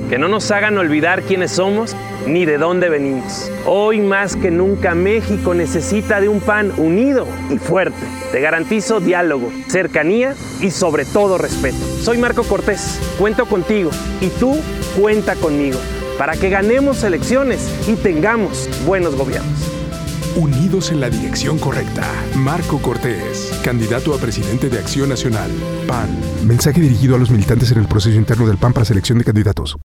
que no nos hagan olvidar quiénes somos ni de dónde venimos. Hoy más que nunca México necesita de un PAN unido y fuerte. Te garantizo diálogo, cercanía y sobre todo respeto. Soy Marco Cortés, cuento contigo y tú cuenta conmigo para que ganemos elecciones y tengamos buenos gobiernos. Unidos en la dirección correcta. Marco Cortés, candidato a presidente de Acción Nacional, PAN. Mensaje dirigido a los militantes en el proceso interno del PAN para selección de candidatos.